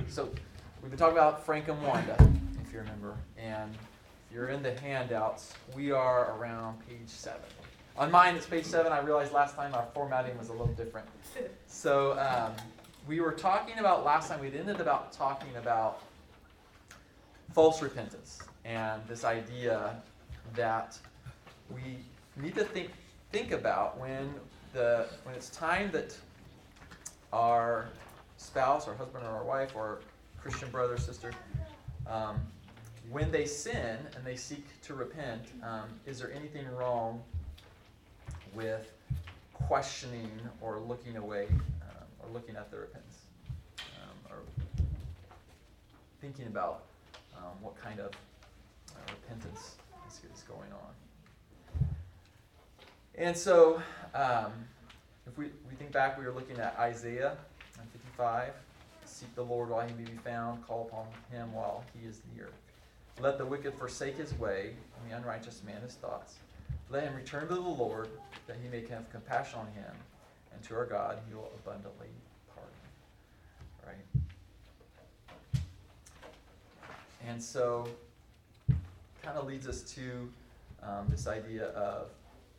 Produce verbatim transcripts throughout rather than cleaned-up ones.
So we've been talking about Frank and Wanda, if you remember. And if you're in the handouts, we are around page seven. On mine, it's page seven. I realized last time our formatting was a little different. So um, we were talking about, last time, we'd ended about talking about false repentance and this idea that we need to think think about when the when it's time that our spouse, our husband or our wife, or Christian brother or sister, um, when they sin and they seek to repent, um, is there anything wrong with questioning or looking away um, or looking at their repentance, um, or thinking about um, what kind of uh, repentance is, is going on? And so, um, if we, we think back, we were looking at Isaiah fifty-five. Seek the Lord while he may be found. Call upon him while he is near. Let the wicked forsake his way, and the unrighteous man his thoughts. Let him return to the Lord, that he may have compassion on him, and to our God he will abundantly pardon. Right? And so, kind of leads us to um, this idea of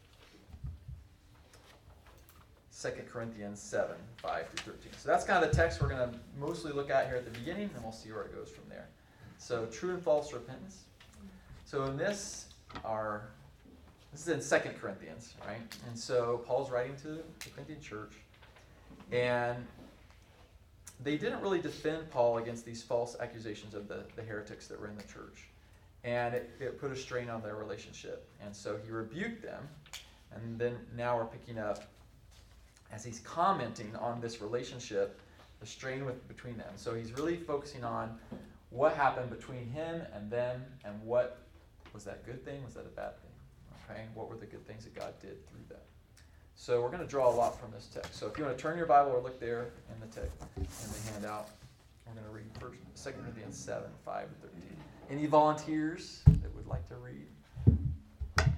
Second Corinthians seven, five through thirteen. So that's kind of the text we're going to mostly look at here at the beginning, and we'll see where it goes from there. So true and false repentance. So in this, our this is in Second Corinthians, right? And so Paul's writing to the Corinthian church, and they didn't really defend Paul against these false accusations of the, the heretics that were in the church. And it, it put a strain on their relationship. And so he rebuked them, and then now we're picking up as he's commenting on this relationship, the strain with, between them. So he's really focusing on what happened between him and them, and what was that good thing, was that a bad thing? Okay, what were the good things that God did through that? So we're going to draw a lot from this text. So if you want to turn your Bible or look there in the text, in the handout, we're going to read first Second Corinthians seven, five to thirteen. Any volunteers that would like to read?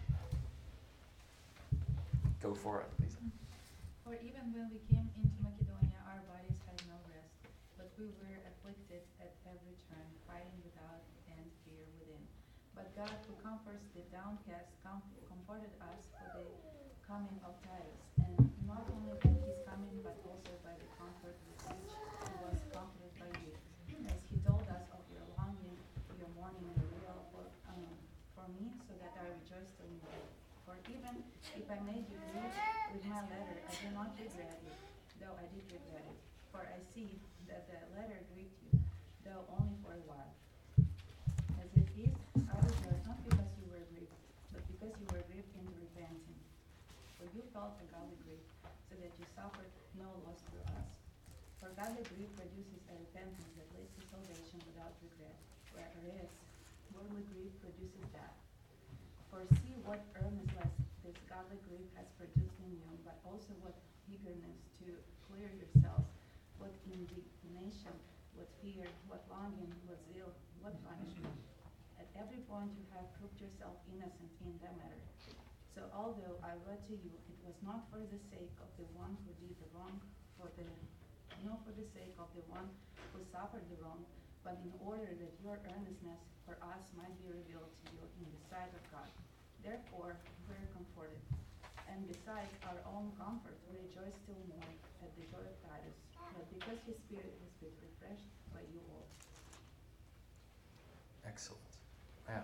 Go for it, Lisa. For even when we came into Macedonia, our bodies had no rest, but we were afflicted at every turn, fighting without and fear within. But God, who comforts the downcast, com- comforted us for the coming of Titus, and not only by his coming, but also by the comfort with which he was comforted by you, as he told us of your longing, your mourning, and your will for, um, for me, so that I rejoiced in you. For even if I made you grieve with my letter, I do not regret it, though I did regret it. For I see that the letter grieved you, though only for a while. As it is, I rejoice not because you were grieved, but because you were grieved into repenting. For you felt a godly grief, so that you suffered no loss through us. For godly grief produces a repentance that leads to salvation without regret, whereas worldly grief produces death. For see what earnestness this godly grief has produced in you, but also what eagerness to clear yourselves, what indignation, what fear, what longing, what zeal, what punishment. At every point you have proved yourself innocent in the matter. So although I wrote to you, it was not for the sake of the one who did the wrong, for the no for the sake of the one who suffered the wrong, but in order that your earnestness for us might be revealed to you in the sight of God. Therefore, we are comforted. And besides our own comfort, we rejoice still more at the joy of Titus, but because his spirit has been refreshed by you all. Excellent. Yeah.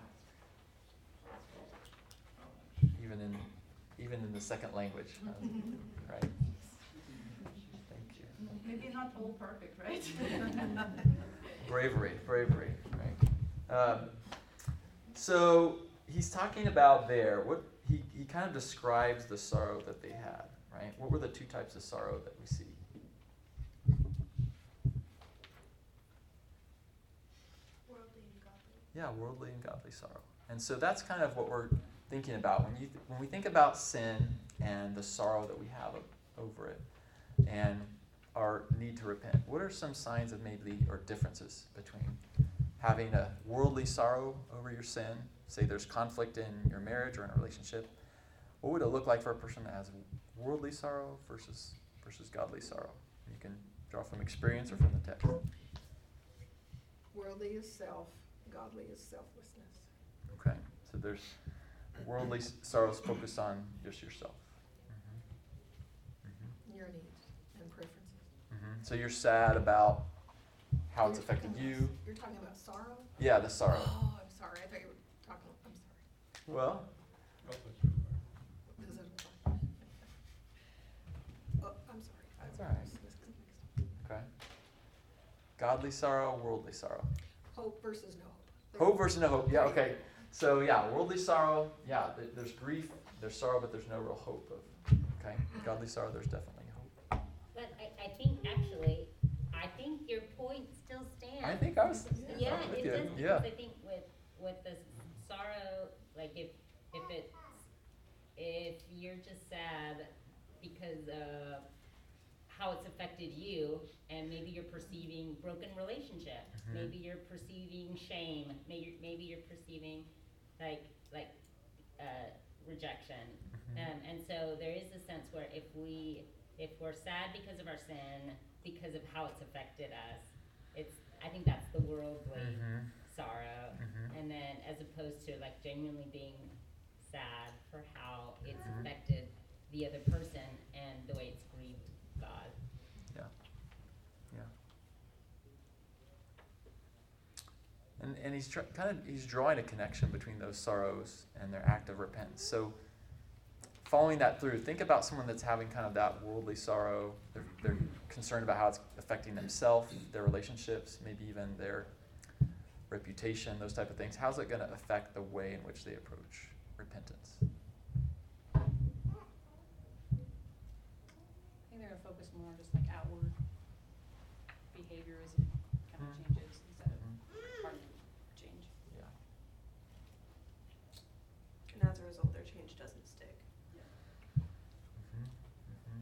Even in even in the second language, right? Thank you. Maybe not all perfect, right? Bravery, bravery, right? Um, so he's talking about there. What he he kind of describes the sorrow that they had, right? What were the two types of sorrow that we see? Worldly and godly. Yeah, worldly and godly sorrow. And so that's kind of what we're thinking about when you th- when we think about sin and the sorrow that we have o- over it, and our need to repent. What are some signs of maybe or differences between having a worldly sorrow over your sin? Say there's conflict in your marriage or in a relationship. What would it look like for a person that has worldly sorrow versus versus godly sorrow? You can draw from experience or from the text. Worldly is self, godly is selflessness. Okay, so there's worldly sorrows focused on just yourself. Mm-hmm. Your needs and preferences. Mm-hmm. So you're sad about how it's You're affected talking you. about- You're talking about sorrow? Yeah, the sorrow. Oh, I'm sorry, I thought you were talking, I'm sorry. Well, Is it- Oh, I'm sorry. That's all right. okay. Godly sorrow, worldly sorrow. Hope versus no hope. Hope versus no hope. Yeah, okay. So yeah, worldly sorrow, yeah, th- there's grief, there's sorrow, but there's no real hope of, okay? Godly sorrow, there's definitely hope. But I, I think actually, I think your point still stands. I think I was, Yeah, I'm with it you. does, Yeah. because I think with, with the sorrow, like if, if it's, if you're just sad because of how it's affected you, and maybe you're perceiving broken relationship, Mhm. maybe you're perceiving shame, maybe, maybe you're perceiving like, like, uh, rejection. Mhm. Um, and so there is a sense where if we, if we're sad because of our sin, because of how it's affected us, it's, I think that's the worldly Mhm. sorrow. Mhm. And then as opposed to like genuinely being sad for how it's Mhm. affected the other person and the way it's grieved God. Yeah. Yeah. And and he's tr- kind of he's drawing a connection between those sorrows and their act of repentance. So following that through, think about someone that's having kind of that worldly sorrow. They're, they're concerned about how it's affecting themselves, their relationships, maybe even their reputation, those type of things. How's it going to affect the way in which they approach repentance? I think they're gonna focus more on just like outward behaviorism kind of Mhm. changes instead of Mhm. heart change. Yeah. And as a result, their change doesn't stick. Mhm, mhm.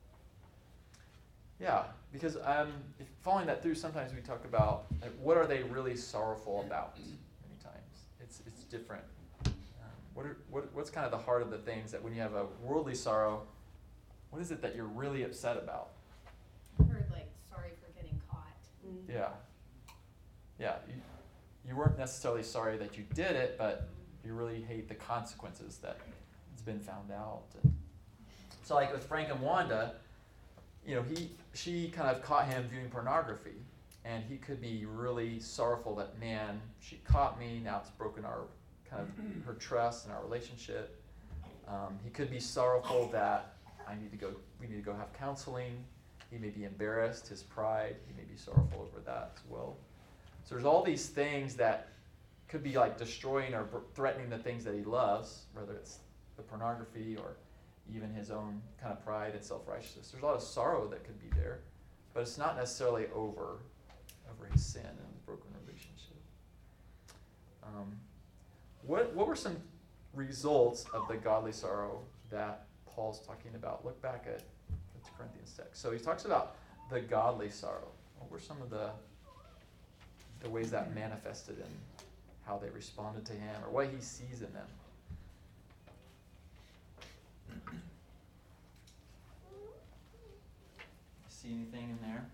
Yeah, because um, if following that through, sometimes we talk about like, what are they really sorrowful about. Many times, it's it's different. Um, what are what what's kind of the heart of the things that when you have a worldly sorrow, what is it that you're really upset about? I've heard like sorry for getting caught. Yeah, yeah. You you weren't necessarily sorry that you did it, but you really hate the consequences that it's been found out. And so, like with Frank and Wanda, you know, he she kind of caught him viewing pornography, and he could be really sorrowful that, man, she caught me. Now it's broken our kind of her trust and our relationship. Um, he could be sorrowful that I need to go. We need to go have counseling. He may be embarrassed, his pride. He may be sorrowful over that as well. So there's all these things that could be like destroying or br- threatening the things that he loves, whether it's the pornography or even his own kind of pride and self-righteousness. There's a lot of sorrow that could be there, but it's not necessarily over, over his sin and his broken relationship. Um, what what were some results of the godly sorrow that Paul's talking about? Look back at the Corinthians text. So he talks about the godly sorrow. What were some of the the ways that manifested in how they responded to him or what he sees in them? See anything in there?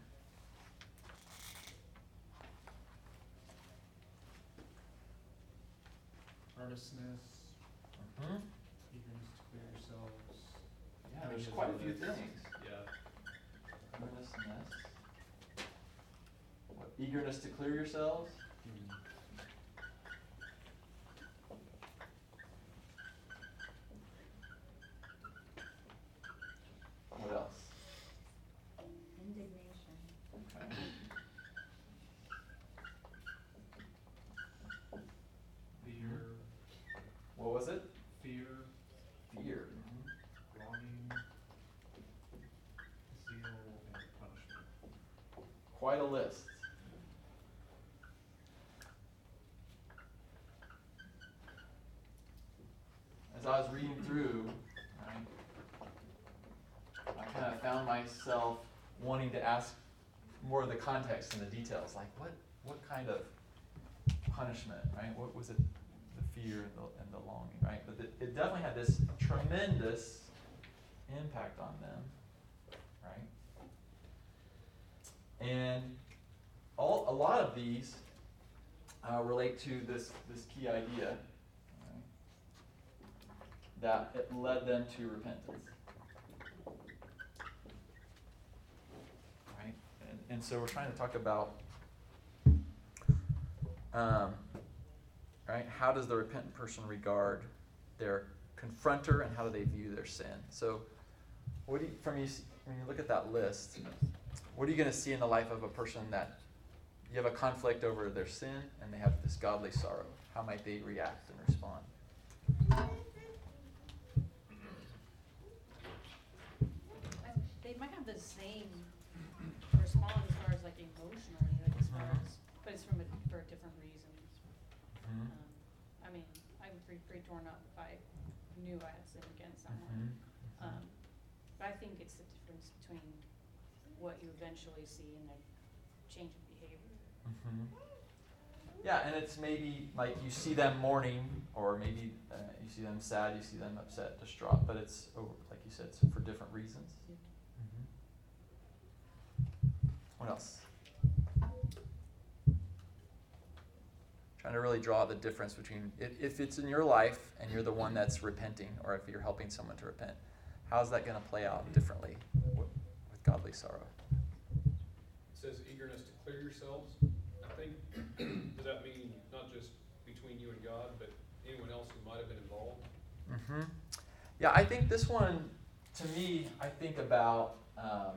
Earnestness, Hmm? eagerness to clear yourselves. Yeah, there's quite a few things. Yeah. Earnestness. What, eagerness to clear yourselves? What else? Indignation. Okay. Fear, What was it? fear, Fear. longing, zeal, and punishment. Quite a list. As I was reading through, right, I kind of found myself wanting to ask more of the context and the details, like what, what kind of punishment, right? What was it, the fear and the, and the longing, right? But it, it definitely had this tremendous impact on them, right? And all, a lot of these uh, relate to this, this key idea, right, that it led them to repentance. Right? And, and so we're trying to talk about um, right, how does the repentant person regard their confronter and how do they view their sin? So what do you, from you, when you look at that list, what are you going to see in the life of a person that you have a conflict over their sin and they have this godly sorrow? How might they react and respond? I- They might have the same response as far as like emotionally, like as far Mhm. as, but it's from a, for different reasons. Mm-hmm. Um, I mean, I would be pretty torn up if I knew I had sinned against someone. Mm-hmm. Um, but I think it's the difference between what you eventually see and the change of behavior. Mm-hmm. Yeah, and it's maybe like you see them mourning, or maybe uh, you see them sad, you see them upset, distraught, but it's, over, like you said, it's for different reasons. Mm-hmm. What else? Trying to really draw the difference between if, if it's in your life and you're the one that's repenting, or if you're helping someone to repent, how's that going to play out differently with, with godly sorrow? It says eagerness to clear yourselves. I think, does that mean not just between you and God, but anyone else who might have been involved? Mm-hmm. Yeah, I think this one, to me, I think about um,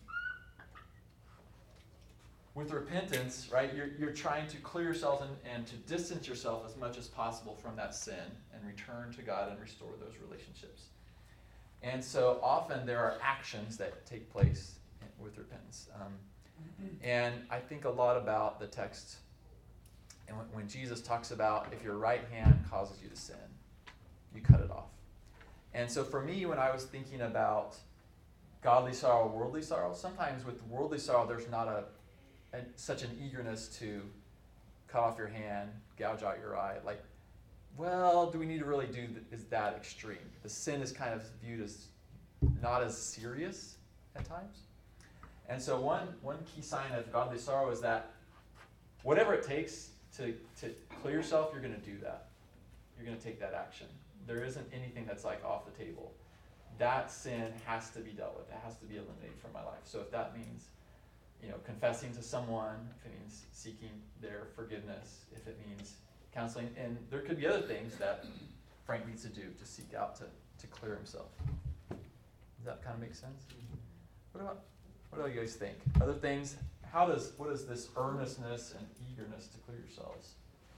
with repentance, right? You're you're trying to clear yourself and, and to distance yourself as much as possible from that sin and return to God and restore those relationships. And so often there are actions that take place with repentance. Um, and I think a lot about the text, and when, when Jesus talks about if your right hand causes you to sin, you cut it off. And so for me, when I was thinking about godly sorrow, worldly sorrow, sometimes with worldly sorrow, there's not a, a such an eagerness to cut off your hand, gouge out your eye. Like, well, do we need to really do th- is that extreme? The sin is kind of viewed as not as serious at times. And so one one key sign of godly sorrow is that whatever it takes to, to clear yourself, you're going to do that. You're going to take that action. There isn't anything that's like off the table. That sin has to be dealt with. It has to be eliminated from my life. So if that means, you know, confessing to someone, if it means seeking their forgiveness, if it means counseling, and there could be other things that Frank needs to do to seek out to, to clear himself. Does that kind of make sense? What about, what do you guys think? Other things, how does, what is this earnestness and eagerness to clear yourselves?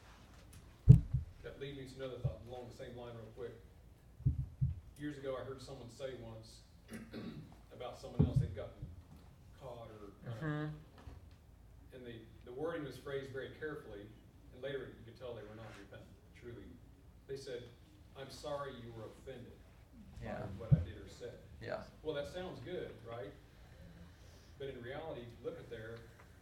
That leads me to another thought along the same line real quick. Years ago, I heard someone say once about someone else they'd gotten caught or, uh, Mm-hmm. and the, the wording was phrased very carefully, and later you could tell they were not repentant, truly. They said, "I'm sorry you were offended Yeah. by what I did or said." Yeah. Well, that sounds good, right? But in reality, if you look at there,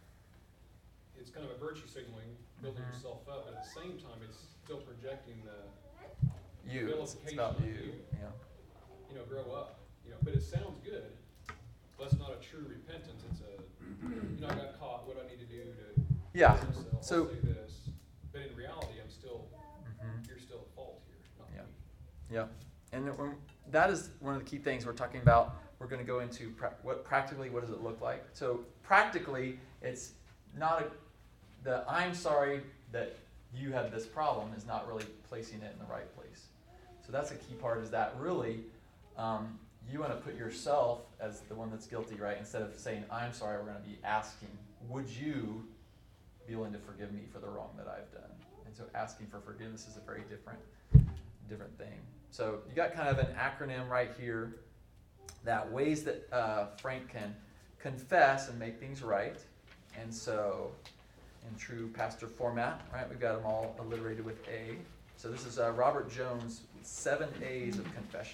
it's kind of a virtue signaling, building Mhm. yourself up, but at the same time, it's still projecting the, You. It's, it's vilification about of you. you. Yeah. you know, grow up. You know, but it sounds good. But it's not a true repentance. It's a, you know, I got caught. What do I need to do to Yeah. clear myself? So- I'll say this. But in reality, I'm still, Mm-hmm. you're still at fault here, not Yeah. me. Yeah, and it- when, that is one of the key things we're talking about. We're going to go into pra- what practically, what does it look like? So practically, it's not a, the I'm sorry that you have this problem is not really placing it in the right place. So that's a key part. Is that really um, you want to put yourself as the one that's guilty, right? Instead of saying I'm sorry, we're going to be asking, would you be willing to forgive me for the wrong that I've done? And so asking for forgiveness is a very different, different thing. So you got kind of an acronym right here that ways that uh, Frank can confess and make things right. And so in true pastor format, right, we've got them all alliterated with A. So this is uh, Robert Jones' seven A's of confession.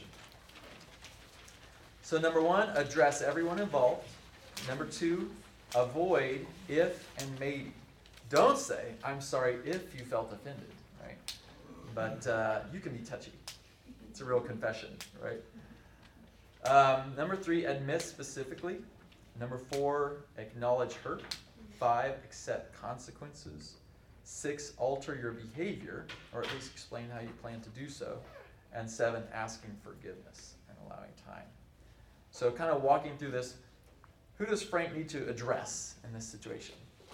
So number one, address everyone involved. Number two, avoid if and maybe. Don't say, I'm sorry if you felt offended, right? But uh, you can be touchy. It's a real confession, right? Um, number three, admit specifically. Number four, acknowledge hurt. Five, accept consequences. Six, alter your behavior, or at least explain how you plan to do so. And seven, asking forgiveness and allowing time. So kind of walking through this, who does Frank need to address in this situation?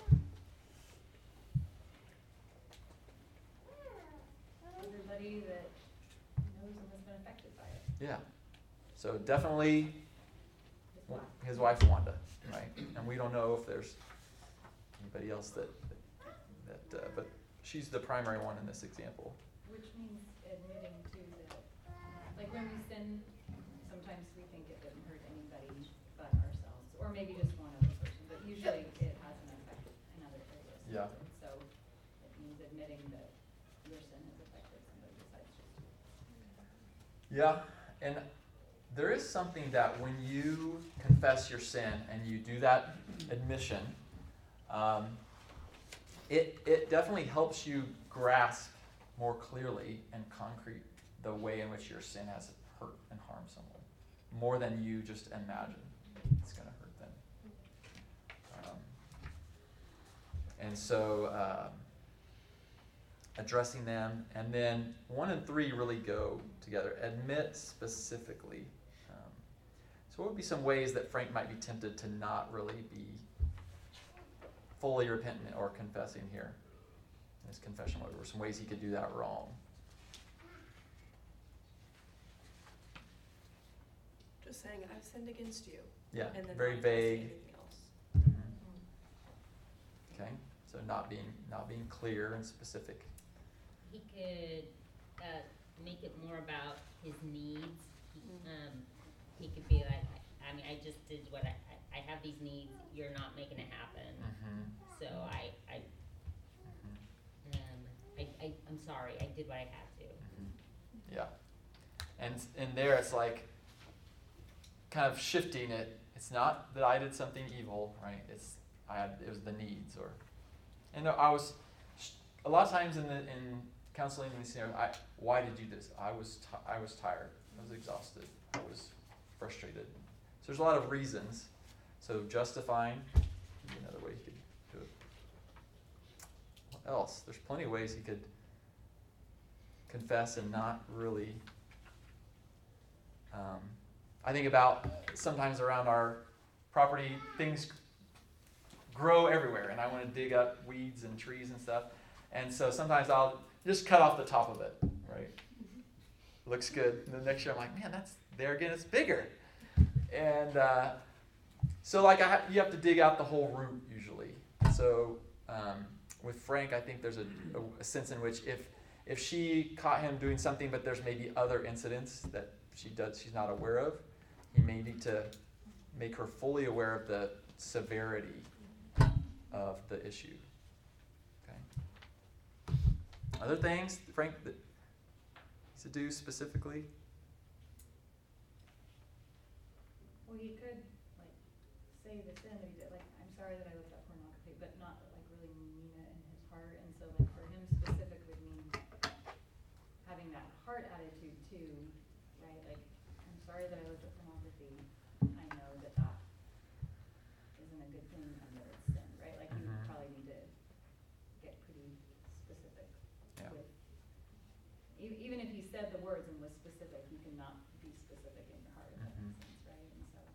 Everybody that knows and has been affected by it. Yeah. So definitely His wife. his wife Wanda, right? And we don't know if there's anybody else that, that, uh, but she's the primary one in this example. Which means admitting too that, like when we sin, sometimes we think it didn't hurt anybody but ourselves, or maybe just one other person, but usually it has an effect in other areas. Yeah. So it means admitting that your sin has affected somebody besides just you. Yeah, and there is something that when you confess your sin and you do that admission, um, it it definitely helps you grasp more clearly and concrete the way in which your sin has hurt and harmed someone, more than you just imagine it's going to hurt them. Um, and so um, addressing them, and then one and three really go together. Admit specifically. Um, so what would be some ways that Frank might be tempted to not really be fully repentant or confessing here in his confession? What were some ways he could do that wrong? Just saying, I've sinned against you. Yeah, And then very not saying vague. anything else. Mhm. Okay, so not being not being clear and specific. He could uh, make it more about his needs. He, um, he could be like, I, I mean, I just did what I, I, I have these needs. You're not making it happen. Mm-hmm. So I, I, Mm-hmm. um, I, I, I'm sorry. I did what I had to. Mm-hmm. Yeah, and and there it's like kind of shifting it. It's not that I did something evil, right? It's I had it was the needs, or and I was a lot of times in the in counseling in these scenarios. I why did you do this? I was t- I was tired. I was exhausted. I was frustrated. So there's a lot of reasons. So justifying would be another way you could do it. What else? There's plenty of ways you could confess and not really. Um, I think about sometimes around our property, things grow everywhere, and I want to dig up weeds and trees and stuff. And so sometimes I'll just cut off the top of it, right? Looks good. And the next year I'm like, man, that's there again. It's bigger. And uh, so like I ha- you have to dig out the whole root usually. So um, with Frank, I think there's a, a, a sense in which if if she caught him doing something, but there's maybe other incidents that she does she's not aware of, he may need to make her fully aware of the severity of the issue. Okay. Other things, Frank, that he's to do specifically? Well, he could, like, say the sin that he did, like, I'm sorry that I looked at pornography, but not, like, really mean it in his heart. And so, like, for him specific would mean having that heart attitude too, right? Like, I'm sorry that I looked at pornography. I know that that isn't a good thing and that it's sin, right? Like, you Mhm. probably need to get pretty specific Yeah. with, e- even if he said the words and was specific, you cannot be specific in your heart, if that Mhm. makes sense, right? And so.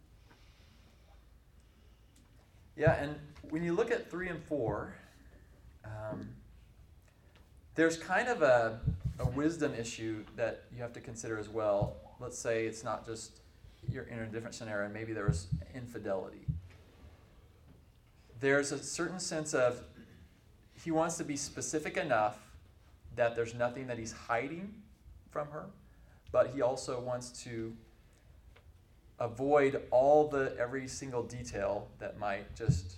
Yeah, and when you look at three and four, um, there's kind of a, a wisdom issue that you have to consider as well. Let's say it's not just you're in a different scenario, maybe there was infidelity. There's a certain sense of he wants to be specific enough that there's nothing that he's hiding from her, but he also wants to avoid all the every single detail that might just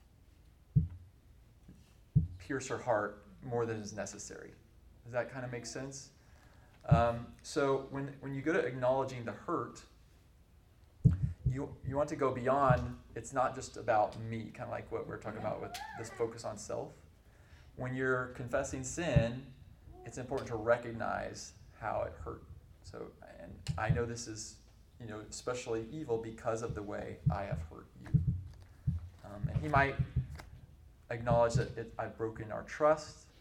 pierce her heart more than is necessary. Does that kind of make sense? Um, so when when you go to acknowledging the hurt, you you want to go beyond. It's not just about me, kind of like what we're talking about with this focus on self. When you're confessing sin, it's important to recognize how it hurt. So, and I know this is, you know, especially evil because of the way I have hurt you. Um, and he might acknowledge that it, I've broken our trust,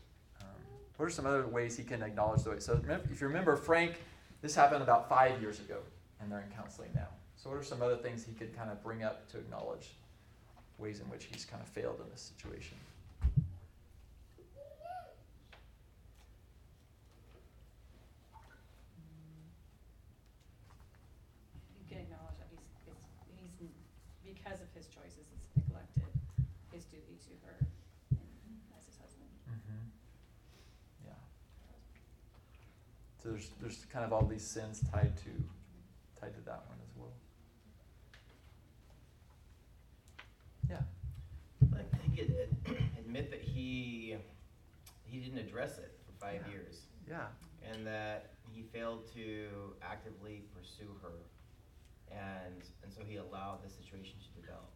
What are some other ways he can acknowledge the way? So remember, if you remember, Frank, this happened about five years ago, and they're in counseling now. So what are some other things he could kind of bring up to acknowledge ways in which he's kind of failed in this situation? You can acknowledge that he's, it's, he's, because of his choices, it's neglected his duty to her and as his husband. Mm-hmm. Yeah. So there's there's kind of all these sins tied to tied to that one as well. Yeah. I think it, it, admit that he he didn't address it for five Yeah. years, Yeah. and that he failed to actively pursue her, and and so he allowed the situation to develop.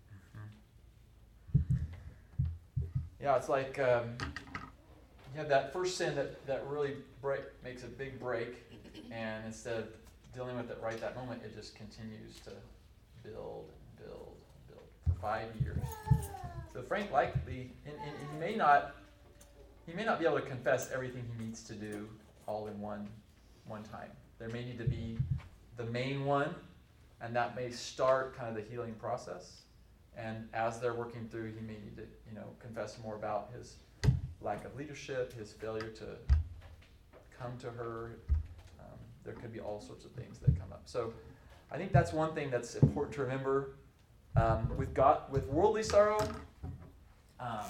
Yeah, it's like um, you have that first sin that, that really break, makes a big break, and instead of dealing with it right that moment, it just continues to build and build and build for five years. So Frank likely, and, and he may not, he may not be able to confess everything he needs to do all in one one time. There may need to be the main one, and that may start kind of the healing process. And as they're working through, he may need to, you know, confess more about his lack of leadership, his failure to come to her. Um, there could be all sorts of things that come up. So I think that's one thing that's important to remember. Um, with God, with worldly sorrow, um,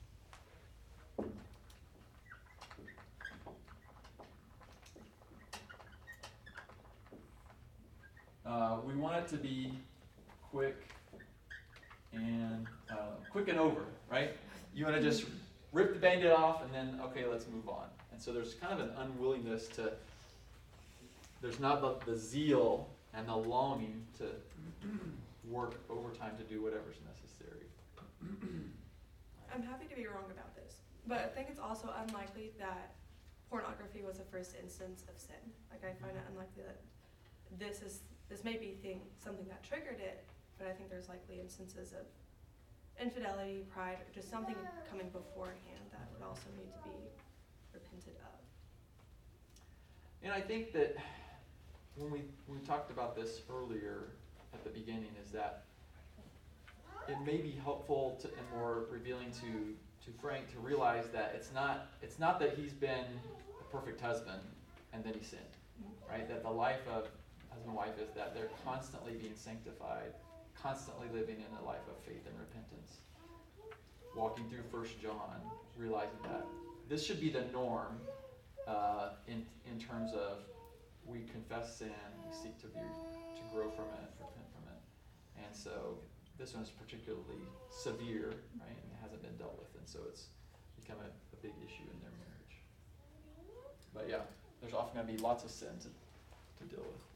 uh, we want it to be quick and uh, quick and over, right? You want to just rip the Band-Aid off and then, okay, let's move on. And so there's kind of an unwillingness to, there's not the, the zeal and the longing to work overtime to do whatever's necessary. I'm happy to be wrong about this, but I think it's also unlikely that pornography was the first instance of sin. Like, I find it unlikely that this is, this may be thing, something that triggered it, but I think there's likely instances of infidelity, pride, or just something coming beforehand that would also need to be repented of. And I think that when we when we talked about this earlier at the beginning, is that it may be helpful to, and more revealing to, to Frank to realize that it's not it's not that he's been a perfect husband and then he sinned, right? That the life of husband and wife is that they're constantly being sanctified, constantly living in a life of faith and repentance. Walking through First John, realizing that this should be the norm uh, in in terms of we confess sin, we seek to be to grow from it, repent from it, and so this one is particularly severe, right? And it hasn't been dealt with, and so it's become a, a big issue in their marriage. But yeah, there's often going to be lots of sin to to deal with.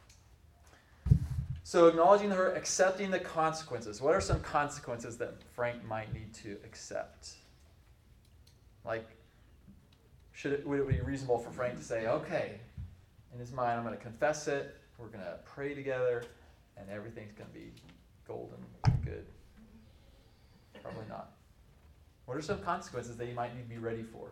So acknowledging her, accepting the consequences. What are some consequences that Frank might need to accept? Like, should it, would it be reasonable for Frank to say, okay, in his mind, I'm going to confess it, we're going to pray together, and everything's going to be golden and good? Probably not. What are some consequences that he might need to be ready for?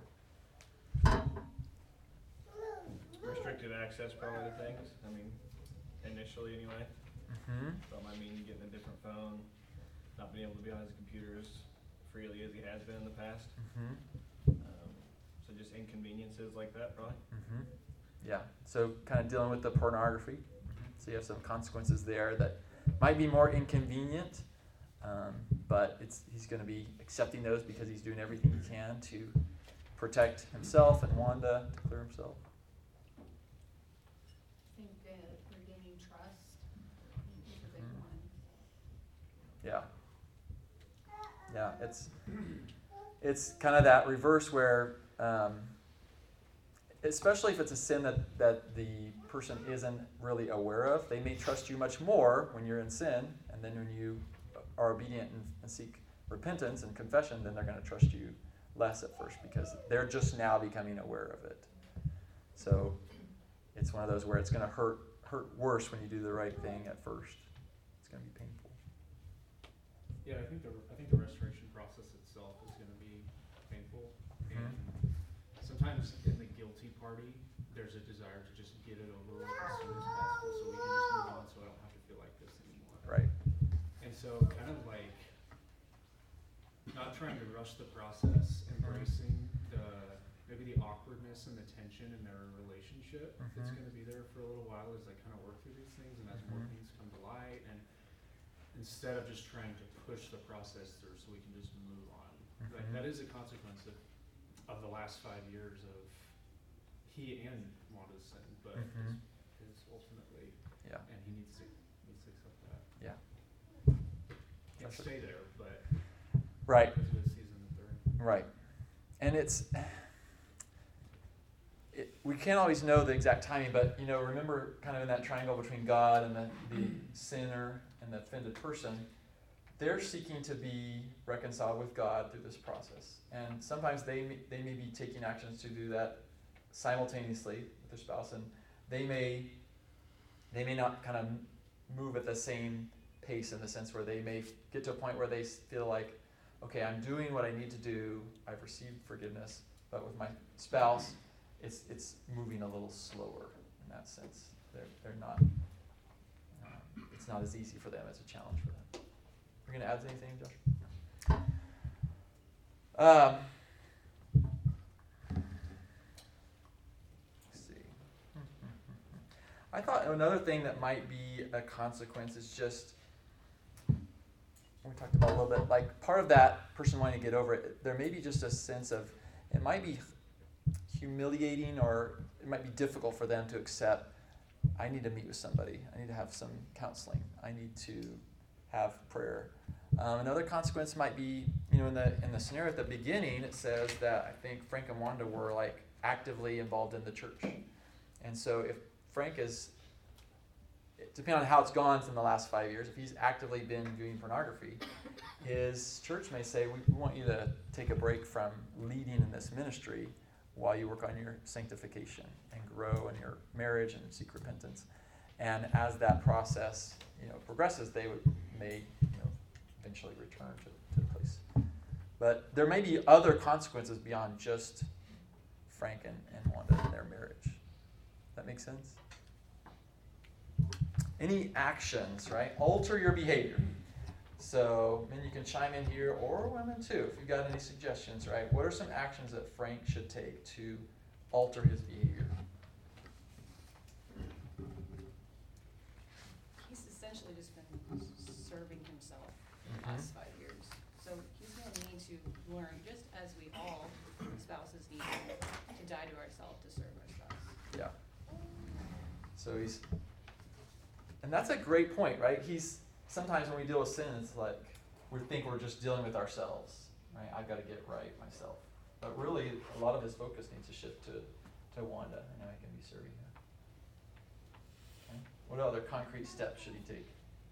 Restricted access probably to things, I mean, initially anyway. Mm-hmm. So it might mean getting a different phone, not being able to be on his computer as freely as he has been in the past. Mm-hmm. Um, so just inconveniences like that probably. Mm-hmm. Yeah, so kind of dealing with the pornography. So you have some consequences there that might be more inconvenient, um, but it's he's going to be accepting those because he's doing everything he can to protect himself and Wanda, to clear himself. I think uh, regaining trust is a big Mhm. one. Yeah. Yeah, it's it's kind of that reverse where, um, especially if it's a sin that, that the person isn't really aware of, they may trust you much more when you're in sin, and then when you are obedient and, and seek repentance and confession, then they're going to trust you less at first because they're just now becoming aware of it. So it's one of those where it's going to hurt hurt worse when you do the right thing at first. It's going to be painful. Yeah, I think the I think the restoration process itself is going to be painful, Mhm. and since party, there's a desire to just get it over with as soon as possible so we can just move on so I don't have to feel like this anymore. Right. And so kind of like not trying to rush the process, embracing the maybe the awkwardness and the tension in their relationship Mhm. that's going to be there for a little while as they kind of work through these things and as more Mhm. things come to light, and instead of just trying to push the process through so we can just move on. Like Mhm. that is a consequence of, of the last five years of he and Wanda's sin, but Mhm. his, his ultimately, Yeah. and he needs to needs to accept that. Yeah. Can't That's a- stay there, but Right. because of his season that they're in. Right. And it's, it, we can't always know the exact timing, but, you know, remember kind of in that triangle between God and the, the sinner and the offended person, they're seeking to be reconciled with God through this process. And sometimes they may, they may be taking actions to do that simultaneously with their spouse, and they may, they may not kind of move at the same pace in the sense where they may get to a point where they feel like, okay, I'm doing what I need to do, I've received forgiveness, but with my spouse, it's it's moving a little slower in that sense. They're they're not, um, it's not as easy for them, it's a challenge for them. You're going to add anything, Josh? Um, let's see. I thought another thing that might be a consequence is just, we talked about a little bit, like part of that person wanting to get over it, there may be just a sense of, it might be humiliating or it might be difficult for them to accept, I need to meet with somebody, I need to have some counseling, I need to have prayer. Um, another consequence might be, you know, in the in the scenario at the beginning, it says that I think Frank and Wanda were like actively involved in the church. And so if Frank is, depending on how it's gone in the last five years, if he's actively been viewing pornography, his church may say, we, we want you to take a break from leading in this ministry while you work on your sanctification and grow in your marriage and seek repentance. And as that process, you know, progresses, they would may, you know, eventually return to, to the place. But there may be other consequences beyond just Frank and, and Wanda and their marriage. That makes sense? Any actions, right? Alter your behavior. So, men, you can chime in here, or women too, if you've got any suggestions, right? What are some actions that Frank should take to alter his behavior? He's essentially just been serving himself for the Mhm. past five years. So he's gonna need to learn, just as we all spouses need to die to ourselves to serve our spouse. Yeah. So he's, and that's a great point, right? He's, sometimes when we deal with sin, it's like we think we're just dealing with ourselves, right? I've got to get right myself. But really, a lot of his focus needs to shift to, to Wanda, and how he can be serving her. Okay. What other concrete steps should he take?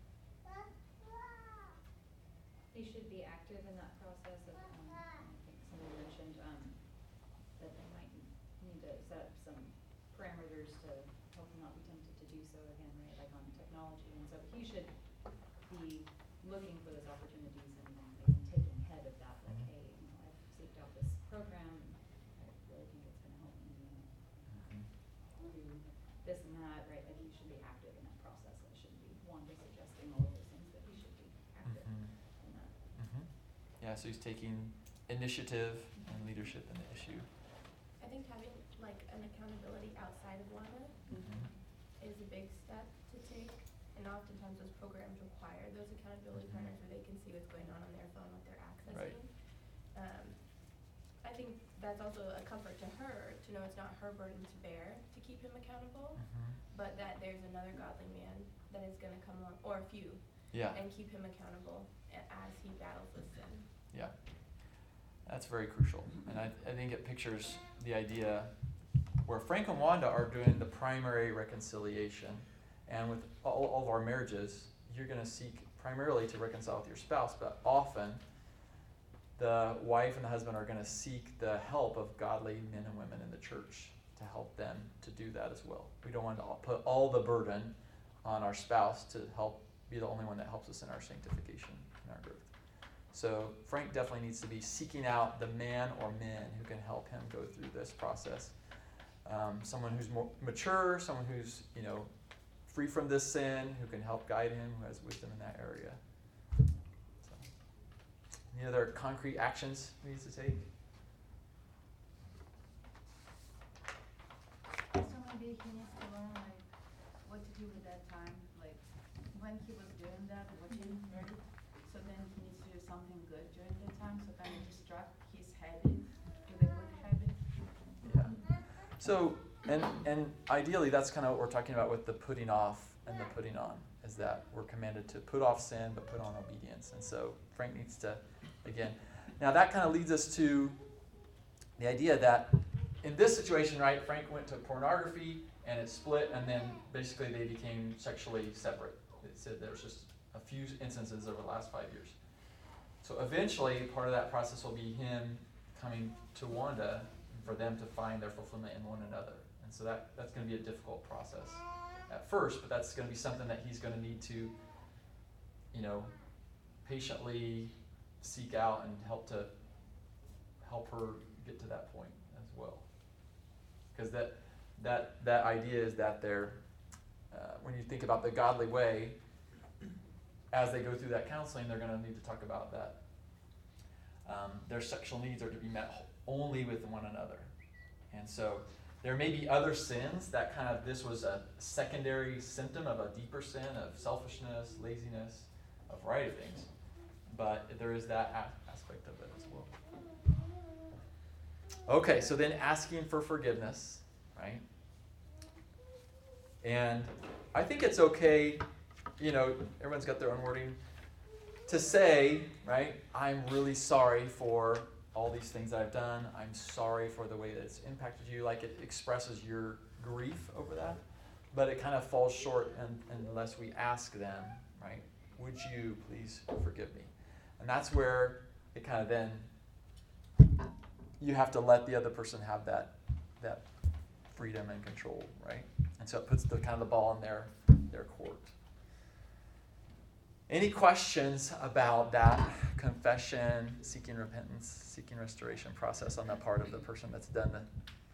He should be active in that process of, um, I think someone mentioned, um, that they might need to set up some parameters to help him not be tempted to do so again, right, like on technology, and so he should be looking for those opportunities and, and maybe taking head of that, like, Mhm. hey, you know, I've seeked out this program, and I really think it's gonna help me, uh, do this and that, right, like he should be active in that process, it shouldn't be Wanda suggesting all of those things, but he should be active Mhm. in that. Mm-hmm. Yeah, so he's taking initiative and leadership in the issue. I think having like an accountability outside of Wanda Mm-hmm. is a big step to take, and oftentimes those programs require those accountability Mhm. partners where they can see what's going on on their phone, what they're accessing. Right. Um, I think that's also a comfort to her to know it's not her burden to bear to keep him accountable, Mm-hmm. but that there's another godly man that is going to come along, or a few, Yeah. and keep him accountable a- as he battles with sin. Yeah, that's very crucial. And I, I think it pictures the idea where Frank and Wanda are doing the primary reconciliation. And with all, all of our marriages, you're going to seek primarily to reconcile with your spouse, but often the wife and the husband are going to seek the help of godly men and women in the church to help them to do that as well. We don't want to all put all the burden on our spouse to help be the only one that helps us in our sanctification and our growth. So Frank definitely needs to be seeking out the man or men who can help him go through this process. um, someone who's more mature, someone who's, you know, free from this sin, who can help guide him, who has wisdom in that area. So, any other concrete actions he needs to take? So maybe he needs to learn like what to do with that time, like when he was doing that, watching, right? So then he needs to do something good during that time, so kind of distract his habit with a good habit. Yeah. So, and and ideally, that's kind of what we're talking about with the putting off and the putting on, is that we're commanded to put off sin but put on obedience. And so Frank needs to, again, now that kind of leads us to the idea that in this situation, right, Frank went to pornography and it split, and then basically they became sexually separate. It said there was just a few instances over the last five years. So eventually, part of that process will be him coming to Wanda for them to find their fulfillment in one another. And so that, that's going to be a difficult process at first, but that's going to be something that he's going to need to, you know, patiently seek out and help to help her get to that point as well. Because that that that idea is that they're, uh, when you think about the godly way, as they go through that counseling, they're going to need to talk about that. Um, their sexual needs are to be met only with one another. And so there may be other sins that kind of, this was a secondary symptom of a deeper sin of selfishness, laziness, a variety of things. But there is that a- aspect of it as well. Okay, so then asking for forgiveness, right? And I think it's okay, you know, everyone's got their own wording, to say, right, I'm really sorry for all these things I've done. I'm sorry for the way that it's impacted you. Like, it expresses your grief over that. But it kind of falls short and, unless we ask them, right, would you please forgive me? And that's where it kind of then, you have to let the other person have that that freedom and control, right? And so it puts the kind of the ball in their their court. Any questions about that confession, seeking repentance, seeking restoration process on the part of the person that's done it?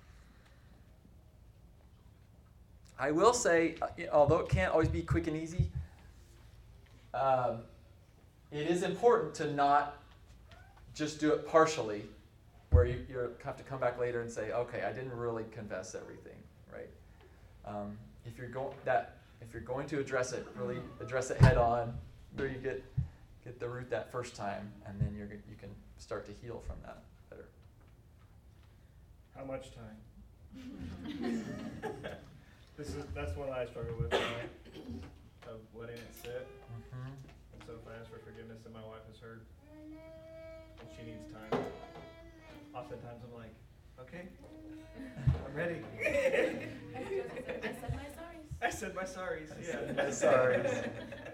I will say, although it can't always be quick and easy, um, it is important to not just do it partially, where you, you have to come back later and say, okay, I didn't really confess everything, right? Um, if you're going that, if you're going to address it, really address it head on, where you get get the root that first time, and then you're you can start to heal from that better. How much time? This is that's one I struggle with, right? Of letting it sit. Mm-hmm. And so if I ask for forgiveness and my wife is hurt, and she needs time, oftentimes I'm like, okay, I'm ready. I said my sorries. I said my sorries. I Yeah. said my sorries.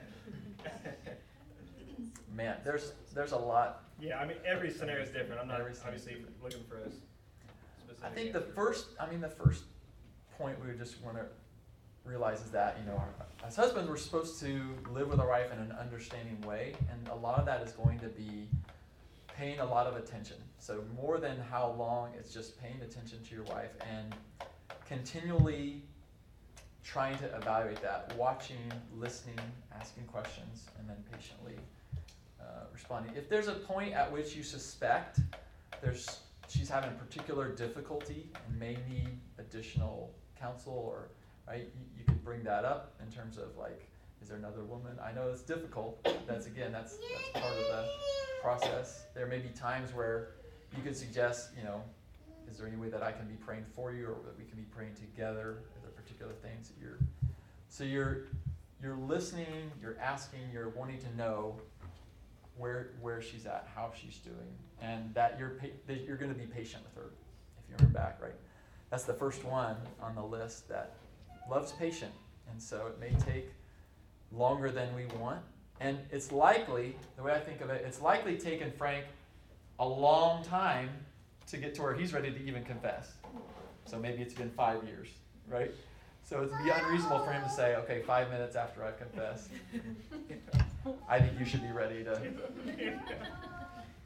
Man, there's there's a lot. Yeah, I mean every scenario is different. I'm not Every scenario. obviously looking for a s- specific. I think the answer. first, I mean, the first point we would just want to realize is that, you know, as husbands, we're supposed to live with our wife in an understanding way, and a lot of that is going to be paying a lot of attention. So more than how long, it's just paying attention to your wife and continually trying to evaluate that, watching, listening, asking questions, and then patiently uh, responding. If there's a point at which you suspect there's she's having particular difficulty and may need additional counsel, or right, you, you could bring that up in terms of like, is there another woman? I know it's difficult. That's again, that's that's part of the process. There may be times where you could suggest, you know, is there any way that I can be praying for you, or that we can be praying together? Are there particular things that you're, so you're you're listening, you're asking, you're wanting to know where where she's at, how she's doing, and that you're pa- that you're going to be patient with her. If you remember back, right? That's the first one on the list, that love's patient, and so it may take longer than we want. And it's likely, the way I think of it, it's likely taken Frank a long time to get to where he's ready to even confess. So maybe it's been five years, right? So it'd be unreasonable for him to say, okay, five minutes after I've confessed, I think you should be ready to,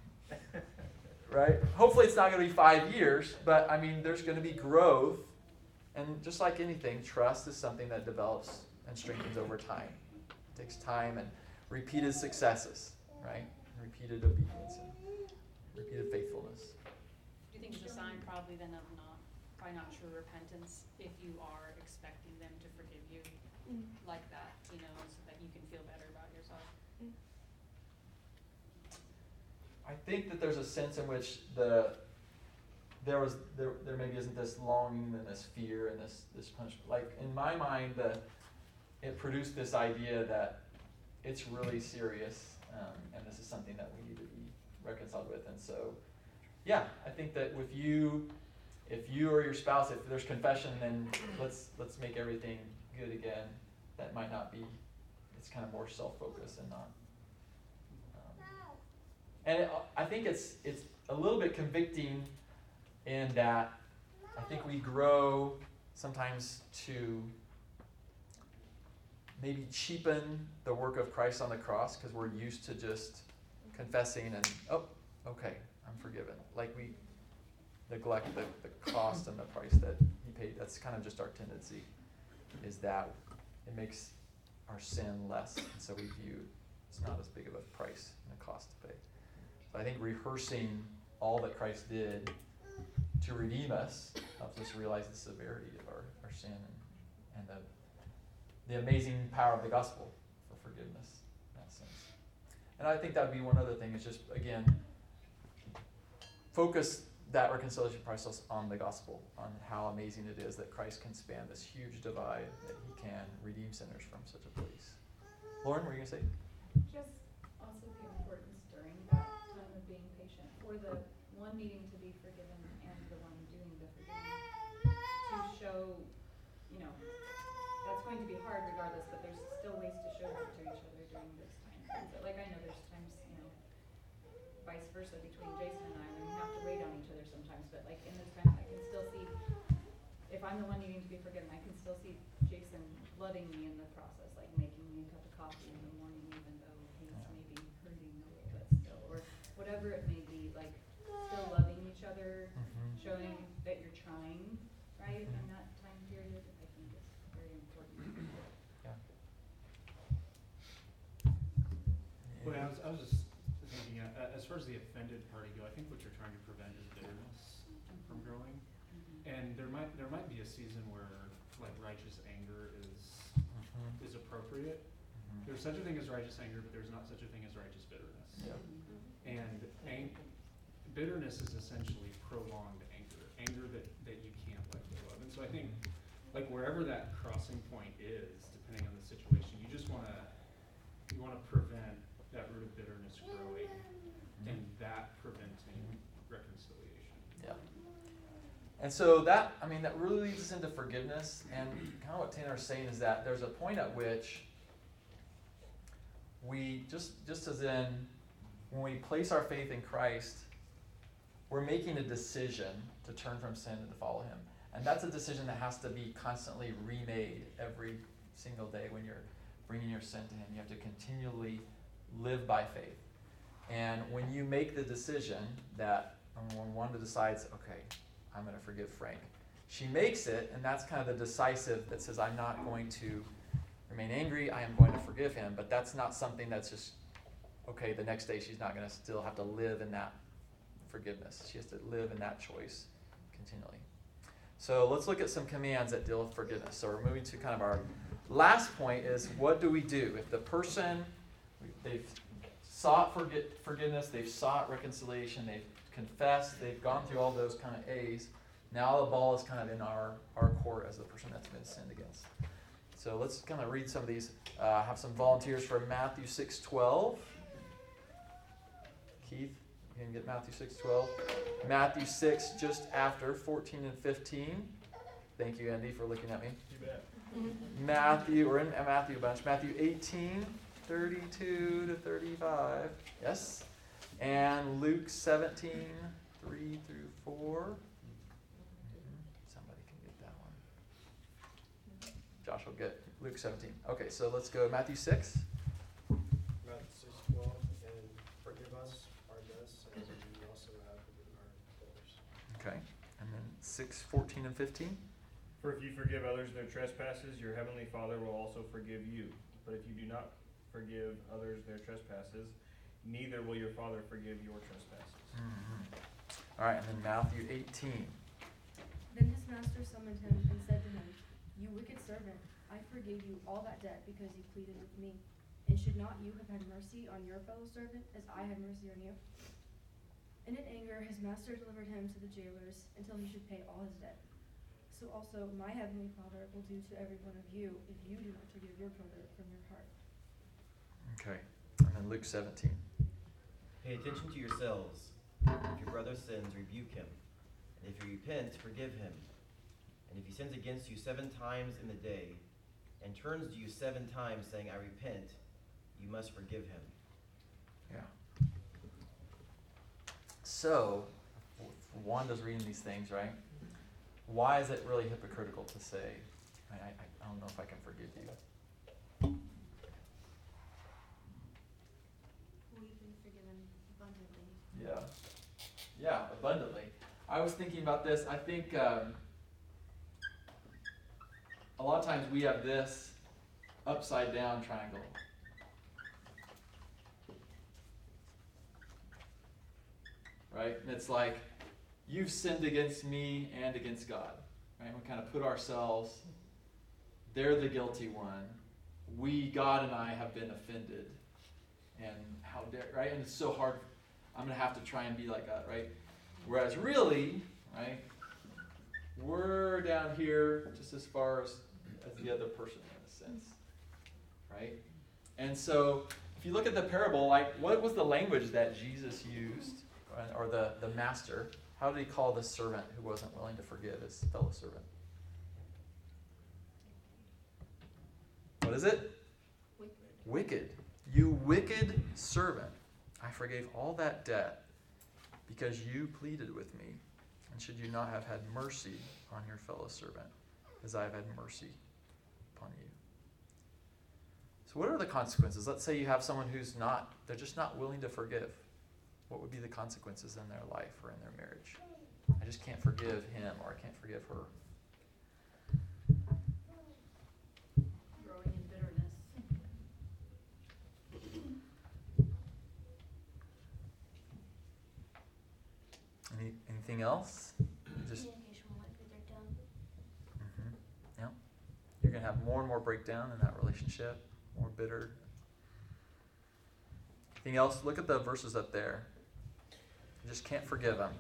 right? Hopefully it's not going to be five years, but I mean, there's going to be growth And just like anything, trust is something that develops and strengthens over time. It takes time and repeated successes, right? Repeated obedience and repeated faithfulness. Do you think it's a sign probably then of not, probably not true repentance if you are expecting them to forgive you Mm. like that, you know, so that you can feel better about yourself? I think that there's a sense in which the there was there there maybe isn't this longing and this fear and this this punishment. Like in my mind, the it produced this idea that it's really serious, um, and this is something that we need to be reconciled with. And so, yeah, I think that with you, if you or your spouse, if there's confession, then let's let's make everything good again. That might not be. It's kind of more self-focused and not. And it, I think it's it's a little bit convicting in that I think we grow sometimes to maybe cheapen the work of Christ on the cross because we're used to just confessing and, oh, okay, I'm forgiven. Like we neglect the, the cost and the price that he paid. That's kind of just our tendency, is that it makes our sin less, and so we view it's not as big of a price and a cost to pay. I think rehearsing all that Christ did to redeem us helps us realize the severity of our, our sin and, and the, the amazing power of the gospel for forgiveness in that sense. And I think that would be one other thing is just, again, focus that reconciliation process on the gospel, on how amazing it is that Christ can span this huge divide, that he can redeem sinners from such a place. Lauren, what were you going to say? Just also the importance during that time of being patient for the one needing to be forgiven and the one doing the forgiving, to show, you know, that's going to be hard regardless, but there's still ways to show that to each other during this time. And so, like, I know there's times, you know, vice versa between Jason and I, when we have to wait on each other sometimes, but like in this time, I can still see, if I'm the one needing to be forgiven, I can still see Jason loving me in the process, like making me a cup of coffee in the morning, even though he's maybe hurting a little bit still, or whatever it may be, like still loving each other, Mm-hmm. showing that you're trying, right, in that time period, I think is very important. Yeah. Well, I was, I was just thinking, uh, as far as the offended party go, I think what you're trying to prevent is bitterness from growing. And there might there might be a season where like righteous anger is Mm-hmm. is appropriate. Mm-hmm. There's such a thing as righteous anger, but there's not such a thing as righteous bitterness. Yeah. And ang- bitterness is essentially prolonged anger, anger that, that you can't let go of. And so I think, like wherever that crossing point is, depending on the situation, you just want to you want to prevent that root of bitterness growing and that preventing reconciliation. Yeah. And so that, I mean, that really leads us into forgiveness. And kind of what Tanner is saying is that there's a point at which we, just, just as in, when we place our faith in Christ, we're making a decision to turn from sin and to follow him. And that's a decision that has to be constantly remade every single day when you're bringing your sin to him. You have to continually live by faith. And when you make the decision that, when Wanda decides, okay, I'm going to forgive Frank, she makes it, and that's kind of the decisive that says, I'm not going to remain angry, I am going to forgive him. But that's not something that's just, okay, the next day she's not going to still have to live in that forgiveness. She has to live in that choice continually. So let's look at some commands that deal with forgiveness. So we're moving to kind of our last point is, what do we do? If the person, they've sought forget, forgiveness, they've sought reconciliation, they've confessed, they've gone through all those kind of A's, now the ball is kind of in our, our court as the person that's been sinned against. So let's kind of read some of these. Uh, have some volunteers for Matthew six twelve. Keith, you can get Matthew six twelve. Matthew six, just after fourteen and fifteen. Thank you, Andy, for looking at me. You bet. Matthew, we're in Matthew a bunch. Matthew eighteen, thirty-two to thirty-five. Yes. And Luke seventeen, three through four. Somebody can get that one. Josh will get Luke seventeen. Okay, so let's go Matthew six. Matthew six twelve, and forgive us our debts as we also have forgiven our debtors. Okay. And then six fourteen and fifteen. For if you forgive others their trespasses, your heavenly Father will also forgive you. But if you do not forgive others their trespasses, neither will your Father forgive your trespasses. Mm-hmm. All right, and then Matthew eighteen. Then his master summoned him and said to him, "You wicked servant, I forgave you all that debt because you pleaded with me. And should not you have had mercy on your fellow servant as I had mercy on you?" And in anger his master delivered him to the jailers until he should pay all his debt. So also my heavenly Father will do to every one of you if you do not forgive your brother from your heart. Okay, and then Luke seventeen. Pay attention to yourselves. If your brother sins, rebuke him. And if he repents, forgive him. And if he sins against you seven times in the day, and turns to you seven times saying, "I repent," you must forgive him. Yeah. So, Wanda's reading these things, right? Why is it really hypocritical to say, I, I, I don't know if I can forgive you? We've been forgiven abundantly. Yeah. Yeah, abundantly. I was thinking about this. I think um, a lot of times we have this upside down triangle. Right? And it's like, you've sinned against me and against God. Right? We kind of put ourselves, they're the guilty one. We, God and I, have been offended. And how dare, right? And it's so hard. I'm going to have to try and be like that, right? Whereas really, right, we're down here just as far as, as the other person in a sense, right? And so if you look at the parable, like, what was the language that Jesus used, or the, the master? How did he call the servant who wasn't willing to forgive his fellow servant? What is it? Wicked. Wicked. You wicked servant. I forgave all that debt because you pleaded with me. And should you not have had mercy on your fellow servant, as I have had mercy upon you? So what are the consequences? Let's say you have someone who's not, they're just not willing to forgive. What would be the consequences in their life or in their marriage? I just can't forgive him, or I can't forgive her. Growing in bitterness. Any, anything else? Just Communication will likely break down. Mm-hmm. Yeah. You're going to have more and more breakdown in that relationship, more bitter. Anything else? Look at the verses up there. You just can't forgive them.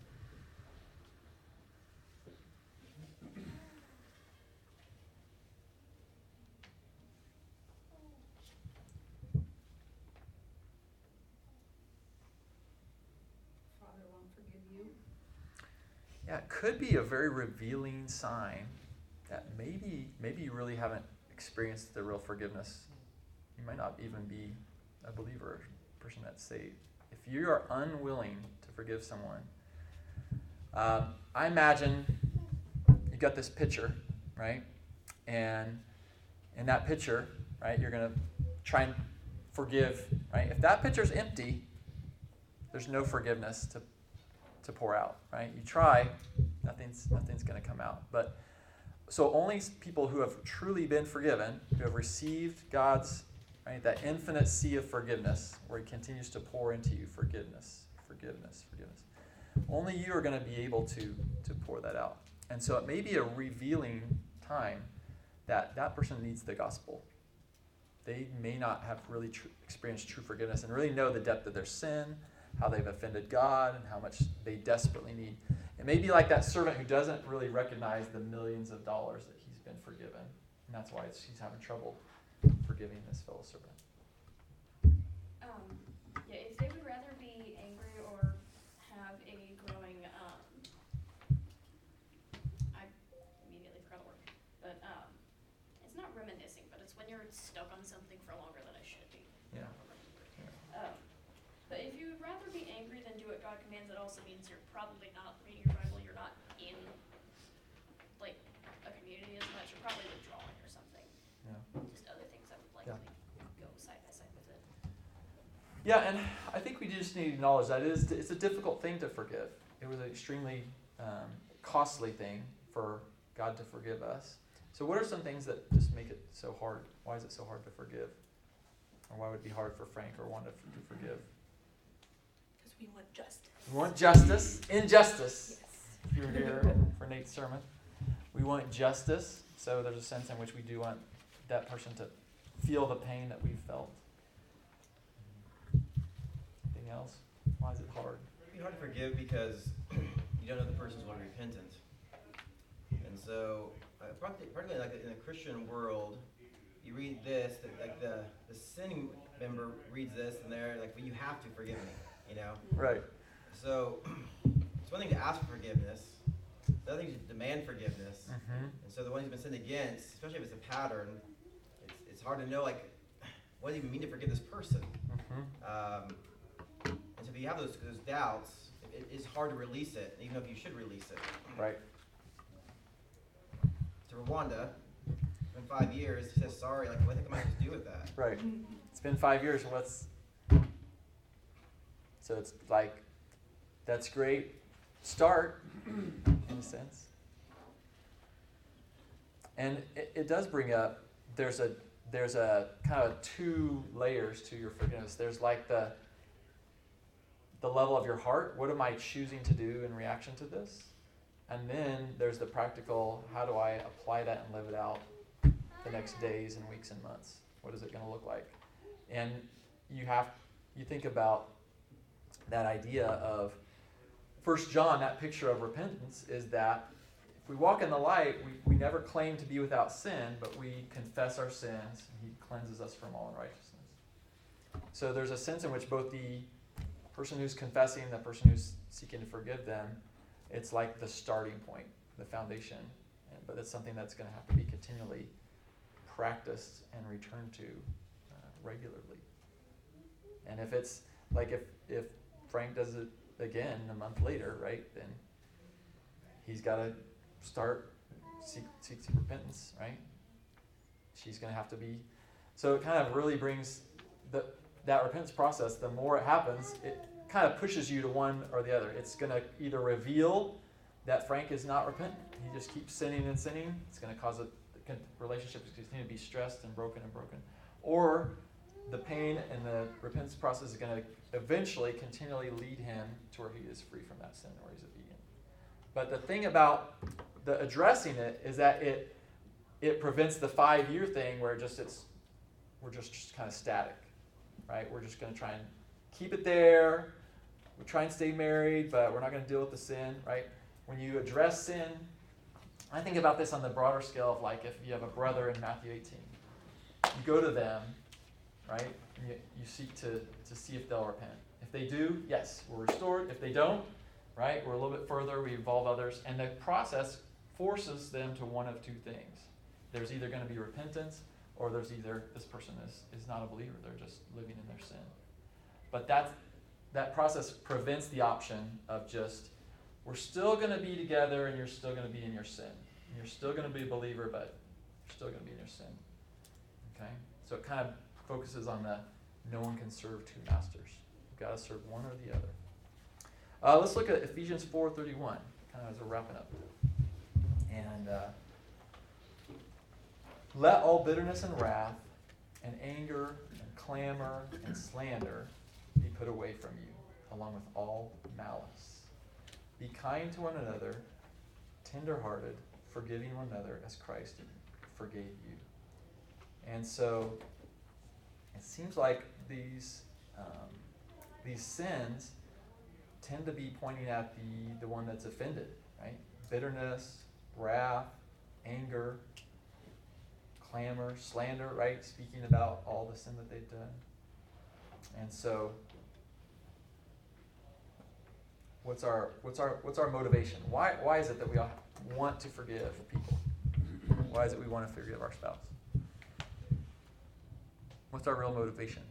Father won't forgive you. Yeah, it could be a very revealing sign that maybe maybe you really haven't experienced the real forgiveness. You might not even be a believer, a person that's saved. If you are unwilling to forgive someone, um, I imagine you got this picture, right? And in that picture, right, you're going to try and forgive, right? If that picture's empty, there's no forgiveness to to pour out, right? You try, nothing's nothing's going to come out. But so only people who have truly been forgiven, who have received God's, right, that infinite sea of forgiveness, where He continues to pour into you forgiveness, forgiveness, forgiveness. Only you are going to be able to to pour that out. And so it may be a revealing time that that person needs the gospel. They may not have really tr- experienced true forgiveness and really know the depth of their sin, how they've offended God, and how much they desperately need. It may be like that servant who doesn't really recognize the millions of dollars that he's been forgiven. And that's why it's, he's having trouble forgiving this fellow servant. Um, yeah, if they would rather be angry or have a growing, um, I immediately forgot the word, but um, it's not reminiscing, but it's when you're stuck on something for longer than it should be. Yeah. Um, but if you would rather be angry than do what God commands, it also means you're probably not reading your Bible, you're not in, like, a community as much, you're probably withdrawing or something. Yeah. Just other things that would likely go side by side with it. Yeah, and I think we just need to acknowledge that it is, it's a difficult thing to forgive. It was an extremely um, costly thing for God to forgive us. So what are some things that just make it so hard? Why is it so hard to forgive? Or why would it be hard for Frank or Wanda to forgive? Because we want justice. We want justice. Injustice. Yes. If you were here for Nate's sermon. We want justice. So there's a sense in which we do want that person to feel the pain that we've felt. Anything else? Why is it hard? It'd be hard to forgive because you don't know the person's one repentant. And so, uh, particularly like in the Christian world, you read this, that like the, the sinning member reads this, and they're like, well, you have to forgive me, you know? Right. So, it's one thing to ask for forgiveness. The other thing is to demand forgiveness. Mm-hmm. And so the one who's been sinned against, especially if it's a pattern, it's, it's hard to know, like, what does it even mean to forgive this person? Mm-hmm. Um, and so if you have those, those doubts, it, it's hard to release it, even though if you should release it. Right. To Rwanda, in five years, he says sorry, like, what do you think I'm going to do with that? Right. It's been five years. What's so it's like that's great start in a sense, and it, it does bring up there's a there's a kind of two layers to your forgiveness. There's like the the level of your heart. What am I choosing to do in reaction to this? And then there's the practical. How do I apply that and live it out the next days and weeks and months? What is it going to look like? And you have you think about that idea of First John, that picture of repentance is that if we walk in the light, we, we never claim to be without sin, but we confess our sins, and he cleanses us from all unrighteousness. So there's a sense in which both the person who's confessing, the person who's seeking to forgive them, it's like the starting point, the foundation, and, but it's something that's going to have to be continually practiced and returned to uh, regularly. And if it's like if if Frank does it again a month later, right, then he's got to start seek, seek repentance, right? She's going to have to be. So it kind of really brings the that repentance process. The more it happens, it kind of pushes you to one or the other. It's going to either reveal that Frank is not repentant. He just keeps sinning and sinning. It's going to cause a the relationship to continue to be stressed and broken and broken. Or the pain and the repentance process is going to eventually continually lead him to where he is free from that sin, where he's obedient. But the thing about the addressing it is that it it prevents the five-year thing where just it's we're just, just kind of static, right? We're just going to try and keep it there. We try and stay married, but we're not going to deal with the sin, right? When you address sin, I think about this on the broader scale of like if you have a brother in Matthew eighteen, you go to them, right? And you, you seek to, to see if they'll repent. If they do, yes, we're restored. If they don't, right, we're a little bit further, we involve others. And the process forces them to one of two things. There's either going to be repentance, or there's either this person is, is not a believer, they're just living in their sin. But that, that process prevents the option of just, we're still going to be together and you're still going to be in your sin. And you're still going to be a believer, but you're still going to be in your sin. Okay? So it kind of focuses on the no one can serve two masters. You've got to serve one or the other. Uh, let's look at Ephesians four thirty-one, kind of as we're wrapping up. And uh, let all bitterness and wrath and anger and clamor and slander be put away from you, along with all malice. Be kind to one another, tender-hearted, forgiving one another as Christ forgave you. And so it seems like these um, these sins tend to be pointing at the, the one that's offended, right? Bitterness, wrath, anger, clamor, slander, right? Speaking about all the sin that they've done. And so what's our what's our what's our motivation? Why why is it that we all want to forgive people? Why is it we want to forgive our spouse? What's our real motivation?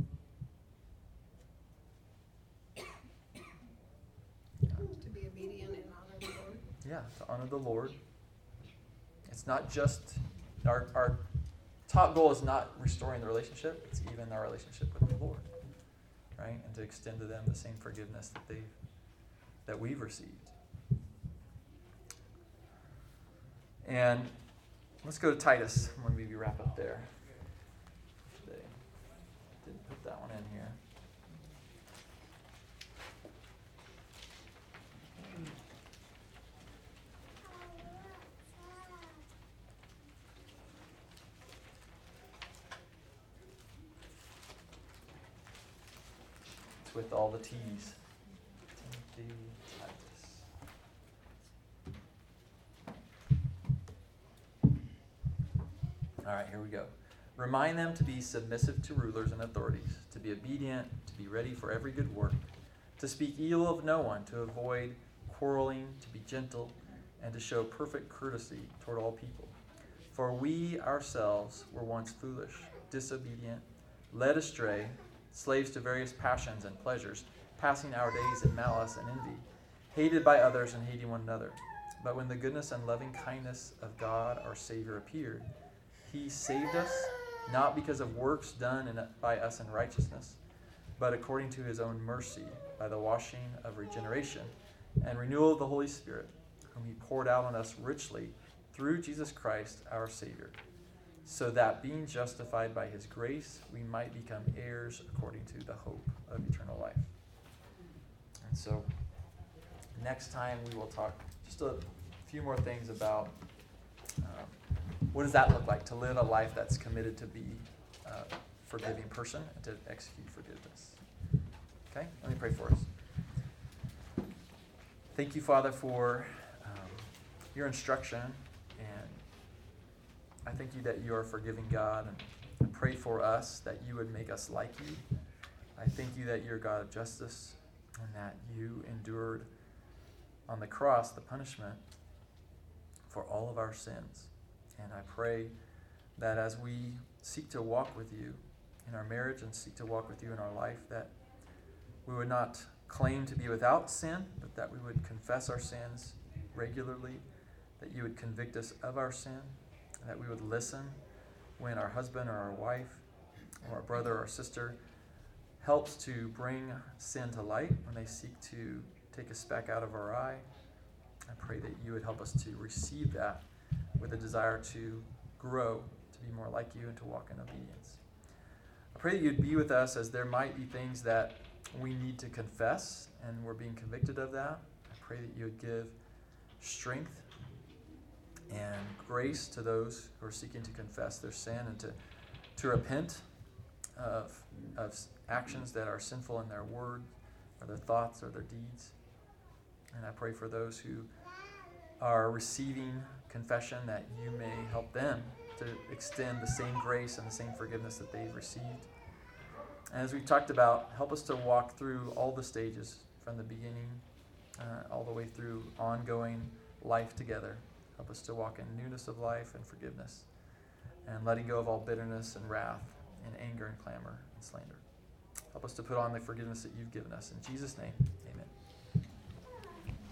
To be obedient and honor the Lord. Yeah, to honor the Lord. It's not just our our top goal is not restoring the relationship, it's even our relationship with the Lord. Right? And to extend to them the same forgiveness that they've that we've received. And let's go to Titus. I'm going to maybe wrap up there today. Didn't put that one in here. It's with all the T's. Timothy, Titus. All right, here we go. Remind them to be submissive to rulers and authorities, to be obedient, to be ready for every good work, to speak ill of no one, to avoid quarreling, to be gentle, and to show perfect courtesy toward all people. For we ourselves were once foolish, disobedient, led astray, slaves to various passions and pleasures, passing our days in malice and envy, hated by others and hating one another. But when the goodness and loving kindness of God our Savior appeared, he saved us, not because of works done in, by us in righteousness, but according to his own mercy, by the washing of regeneration and renewal of the Holy Spirit, whom he poured out on us richly through Jesus Christ our Savior, so that being justified by his grace, we might become heirs according to the hope of eternal life. And so, next time we will talk just a few more things about um, what does that look like to live a life that's committed to be a forgiving person and to execute forgiveness. Okay, let me pray for us. Thank you, Father, for um, your instruction, and I thank you that you are a forgiving God, and I pray for us that you would make us like you. I thank you that you're God of justice and that you endured on the cross the punishment for all of our sins. And I pray that as we seek to walk with you in our marriage and seek to walk with you in our life, that we would not claim to be without sin, but that we would confess our sins regularly, that you would convict us of our sin, and that we would listen when our husband or our wife or our brother or sister helps to bring sin to light, when they seek to take a speck out of our eye. I pray that you would help us to receive that with a desire to grow, to be more like you, and to walk in obedience. I pray that you'd be with us as there might be things that we need to confess, and we're being convicted of that. I pray that you would give strength and grace to those who are seeking to confess their sin and to, to repent of, of actions that are sinful in their word or their thoughts or their deeds. And I pray for those who are receiving confession that you may help them to extend the same grace and the same forgiveness that they've received. And as we've talked about, help us to walk through all the stages from the beginning uh, all the way through ongoing life together. Help us to walk in newness of life and forgiveness and letting go of all bitterness and wrath and anger and clamor and slander. Help us to put on the forgiveness that you've given us. In Jesus' name, amen.